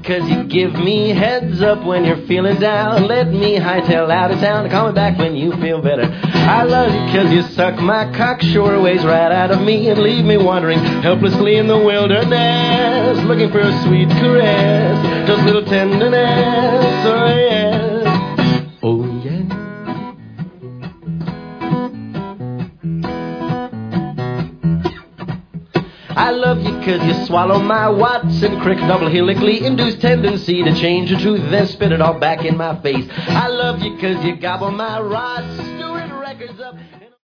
cause you give me heads up when you're feeling down. Let me hightail out of town and call me back when you feel better. I love you cause you suck my cock shoreways right out of me and leave me wandering helplessly in the wilderness, looking for a sweet caress, just a little tenderness. Oh yeah, oh yeah. I love you cause you swallow my Watson Crick double helically induced tendency to change the truth, then spit it all back in my face. I love you cause you gobble my rods